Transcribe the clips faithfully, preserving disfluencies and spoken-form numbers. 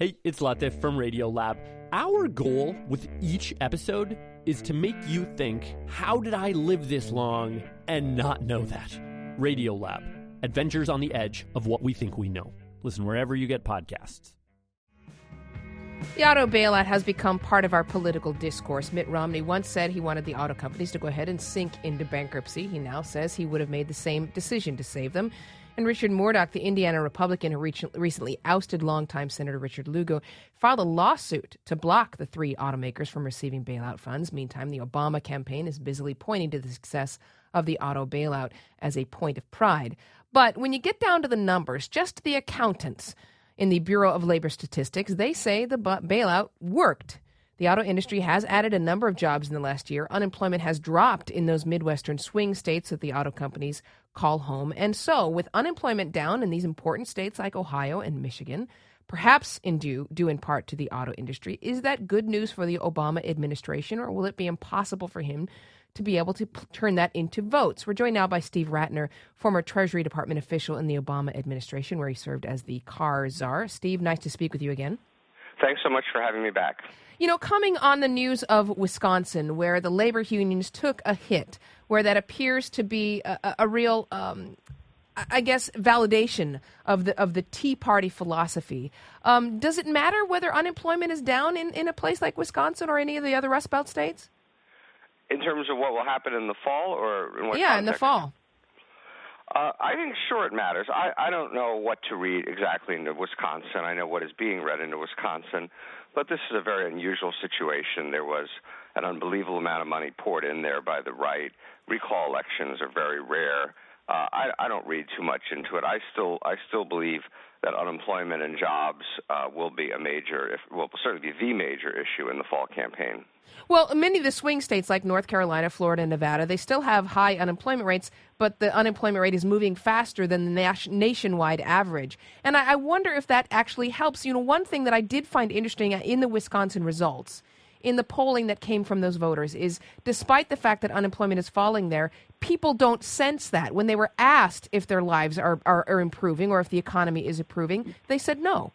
Hey, it's Latif from Radiolab. Our goal with each episode is to make you think, how did I live this long and not know that? Radiolab, adventures on the edge of what we think we know. Listen wherever you get podcasts. The auto bailout has become part of our political discourse. Mitt Romney once said he wanted the auto companies to go ahead and sink into bankruptcy. He now says he would have made the same decision to save them. And Richard Murdoch, the Indiana Republican who recently ousted longtime Senator Richard Lugo, filed a lawsuit to block the three automakers from receiving bailout funds. Meantime, the Obama campaign is busily pointing to the success of the auto bailout as a point of pride. But when you get down to the numbers, just the accountants in the Bureau of Labor Statistics, they say the bailout worked. The auto industry has added a number of jobs in the last year. Unemployment has dropped in those Midwestern swing states that the auto companies call home. And so, with unemployment down in these important states like Ohio and Michigan, perhaps in due, due in part to the auto industry, is that good news for the Obama administration, or will it be impossible for him to be able to p- turn that into votes? We're joined now by Steve Rattner, former Treasury Department official in the Obama administration, where he served as the car czar. Steve, nice to speak with you again. Thanks so much for having me back. You know, coming on the news of Wisconsin, where the labor unions took a hit, where that appears to be a, a, a real, um, I guess, validation of the of the Tea Party philosophy. Um, does it matter whether unemployment is down in, in a place like Wisconsin or any of the other Rust Belt states? In terms of what will happen in the fall, or in what yeah, context? in the fall. Uh, I think, sure, it matters. I, I don't know what to read exactly into Wisconsin. I know what is being read into Wisconsin, but this is a very unusual situation. There was an unbelievable amount of money poured in there by the right. Recall elections are very rare. Uh, I, I don't read too much into it. I still, I still believe that unemployment and jobs uh, will be a major, if, will certainly be the major issue in the fall campaign. Well, many of the swing states like North Carolina, Florida, and Nevada, they still have high unemployment rates, but the unemployment rate is moving faster than the nation- nationwide average. And I-, I wonder if that actually helps. You know, one thing that I did find interesting in the Wisconsin results, in the polling that came from those voters, is despite the fact that unemployment is falling there, people don't sense that. When they were asked if their lives are, are, are improving or if the economy is improving, they said no.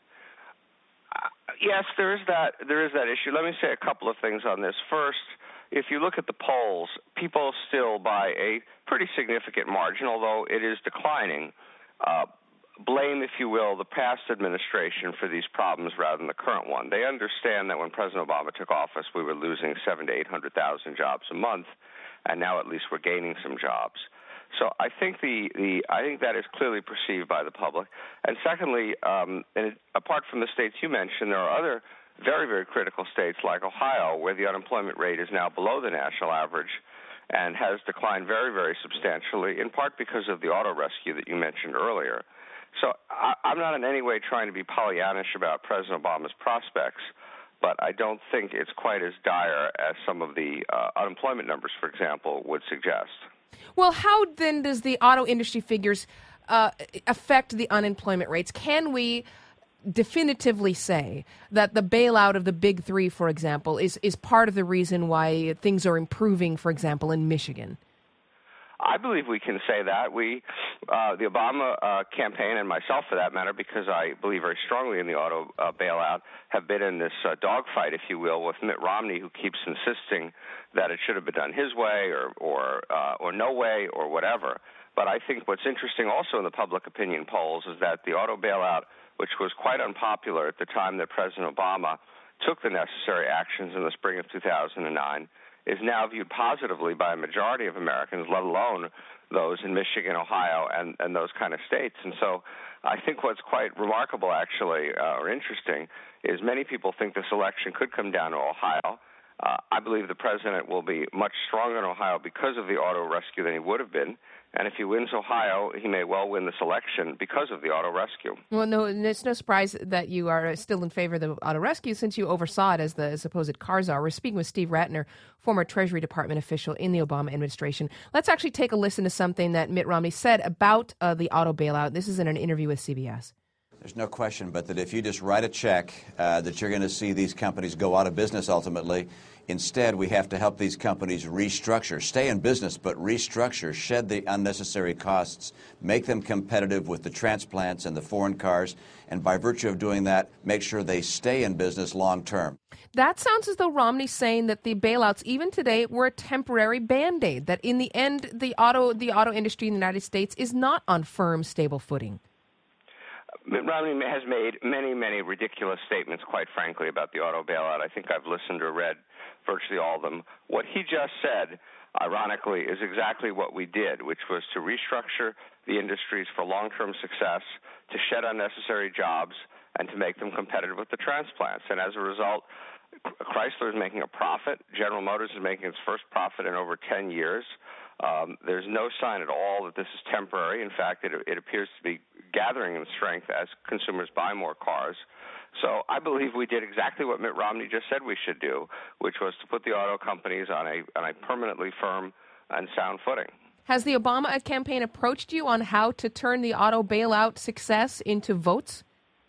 Yes, there is that there is that issue. Let me say a couple of things on this. First, if you look at the polls, people still, by a pretty significant margin, although it is declining, uh, blame, if you will, the past administration for these problems rather than the current one. They understand that when President Obama took office, we were losing seven to eight hundred thousand jobs a month, and now at least we're gaining some jobs. So I think the, the I think that is clearly perceived by the public. And secondly, um, and it, apart from the states you mentioned, there are other very, very critical states like Ohio, where the unemployment rate is now below the national average and has declined very, very substantially, in part because of the auto rescue that you mentioned earlier. So I, I'm not in any way trying to be Pollyannish about President Obama's prospects, but I don't think it's quite as dire as some of the uh, unemployment numbers, for example, would suggest. Well, how then does the auto industry figures uh, affect the unemployment rates? Can we definitively say that the bailout of the big three, for example, is, is part of the reason why things are improving, for example, in Michigan? I believe we can say that. We, uh, the Obama uh, campaign, and myself for that matter, because I believe very strongly in the auto uh, bailout, have been in this uh, dogfight, if you will, with Mitt Romney, who keeps insisting that it should have been done his way or or, uh, or no way or whatever. But I think what's interesting also in the public opinion polls is that the auto bailout, which was quite unpopular at the time that President Obama took the necessary actions in the spring of two thousand nine, is now viewed positively by a majority of Americans, let alone those in Michigan, Ohio, and, and those kind of states. And so I think what's quite remarkable, actually, uh, or interesting, is many people think this election could come down to Ohio. Uh, I believe the president will be much stronger in Ohio because of the auto rescue than he would have been. And if he wins Ohio, he may well win this election because of the auto rescue. Well, no, it's no surprise that you are still in favor of the auto rescue since you oversaw it as the supposed car czar. We're speaking with Steve Rattner, former Treasury Department official in the Obama administration. Let's actually take a listen to something that Mitt Romney said about uh, the auto bailout. This is in an interview with C B S. There's no question but that if you just write a check uh, that you're going to see these companies go out of business ultimately. Instead, we have to help these companies restructure, stay in business, but restructure, shed the unnecessary costs, make them competitive with the transplants and the foreign cars, and by virtue of doing that, make sure they stay in business long term. That sounds as though Romney's saying that the bailouts, even today, were a temporary Band-Aid, that in the end, the auto, the auto industry in the United States is not on firm, stable footing. Mitt Romney has made many, many ridiculous statements, quite frankly, about the auto bailout. I think I've listened or read virtually all of them. What he just said, ironically, is exactly what we did, which was to restructure the industries for long-term success, to shed unnecessary jobs, and to make them competitive with the transplants. And as a result, Chrysler is making a profit. General Motors is making its first profit in over ten years. Um, there's no sign at all that this is temporary. In fact, it, it appears to be gathering in strength as consumers buy more cars. So I believe we did exactly what Mitt Romney just said we should do, which was to put the auto companies on a, on a permanently firm and sound footing. Has the Obama campaign approached you on how to turn the auto bailout success into votes?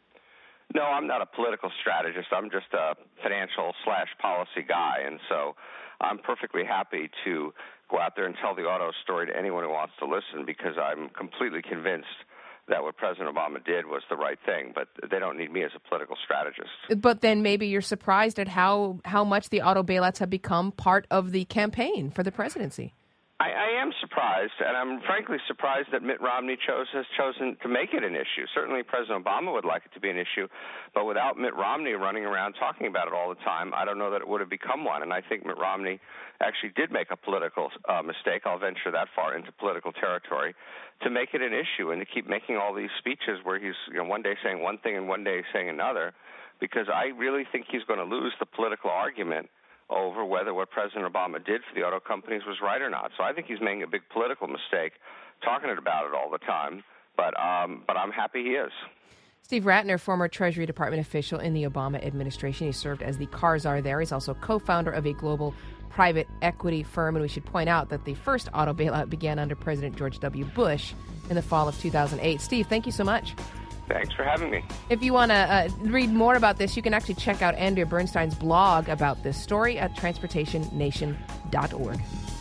No, I'm not a political strategist. I'm just a financial slash policy guy, and so I'm perfectly happy to go out there and tell the auto story to anyone who wants to listen, because I'm completely convinced that what President Obama did was the right thing, but they don't need me as a political strategist. But then maybe you're surprised at how, how much the auto bailouts have become part of the campaign for the presidency. I, I am surprised, and I'm frankly surprised that Mitt Romney chose, has chosen to make it an issue. Certainly President Obama would like it to be an issue, but without Mitt Romney running around talking about it all the time, I don't know that it would have become one. And I think Mitt Romney actually did make a political uh, mistake. I'll venture that far into political territory, to make it an issue and to keep making all these speeches where he's, you know, one day saying one thing and one day saying another, because I really think he's going to lose the political argument over whether what President Obama did for the auto companies was right or not. So I think he's making a big political mistake talking about it all the time, but um, but I'm happy he is. Steve Rattner, former Treasury Department official in the Obama administration. He served as the car czar there. He's also co-founder of a global private equity firm, and we should point out that the first auto bailout began under President George W. Bush in the fall of two thousand eight. Steve, thank you so much. Thanks for having me. If you want to uh, read more about this, you can actually check out Andrea Bernstein's blog about this story at transportation nation dot org.